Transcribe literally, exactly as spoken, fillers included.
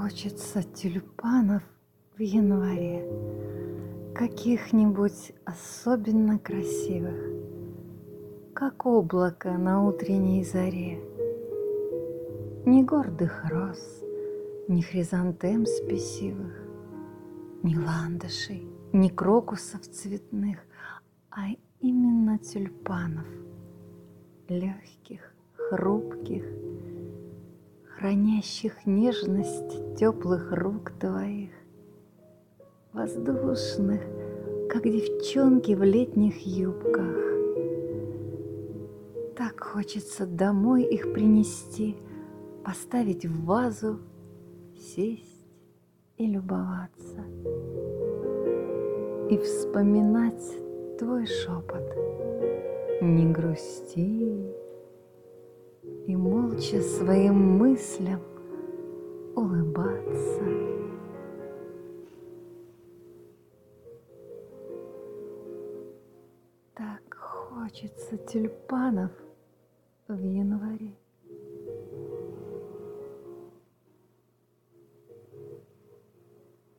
хочется тюльпанов в январе, каких-нибудь особенно красивых, как облако на утренней заре. Ни гордых роз, ни хризантем спесивых, ни ландышей, ни крокусов цветных, а именно тюльпанов, легких, хрупких, хранящих нежность теплых рук твоих, воздушных, как девчонки в летних юбках. Так хочется домой их принести, поставить в вазу, сесть и любоваться, и вспоминать твой шепот: не грусти, и молча своим мыслям улыбаться. Так хочется тюльпанов в январе.